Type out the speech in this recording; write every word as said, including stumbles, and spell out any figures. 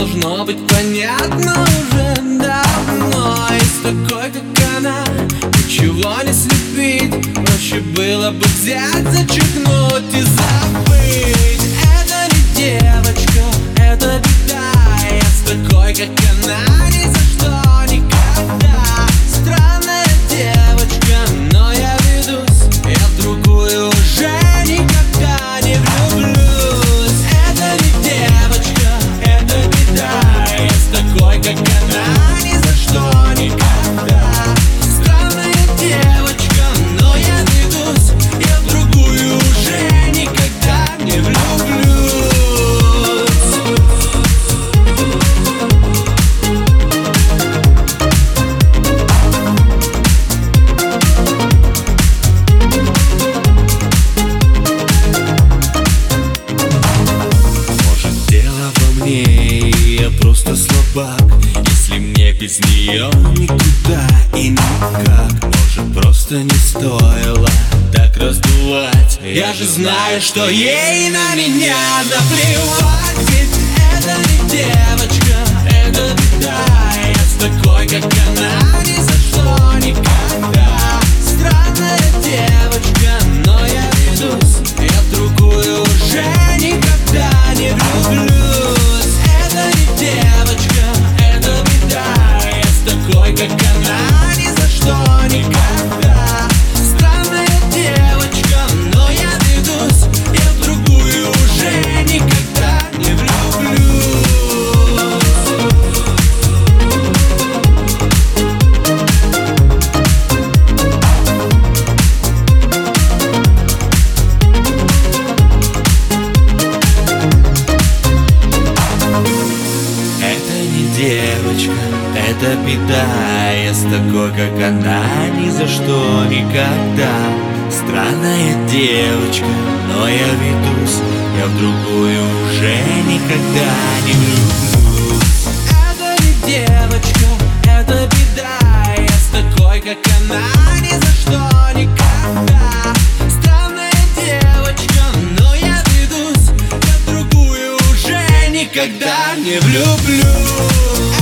должно быть понятно уже давно. И с такой, как она, ничего не слепить. Проще было бы взять, зачеркнуть и забыть. Это не девочка, это беда. Я с такой, как она, ни за что никогда. Странная девочка, но я ведусь. Я в другую уже никогда не влюблюсь. Это не девочка, это беда. Я с такой, как она, ни за что никогда. Странная девочка, но я ведусь. Я в другую уже никогда не влюблюсь. Я просто слабак, если мне без нее никуда и никак. Может, просто не стоило так раздувать. Я же знаю, что ей на меня наплевать. Ведь это не девочка, это беда. Я с такой, как она, ни за что никогда. Странная девочка, но я ведусь. Я в другую уже никогда не влюблюсь. Девочка, это беда. Я с такой, как она, ни за что никогда. Странная девочка, но я ведусь. Я в другую уже никогда не влюблюсь. Девочка, это беда. Я с такой, как она, ни за что никогда. Странная девочка, но я ведусь. Я в другую уже никогда не влюблюсь. Это не девочка, это беда. Я с такой, как она, ни за что никогда. Странная девочка, но я ведусь. Я в другую уже никогда не влюблюсь.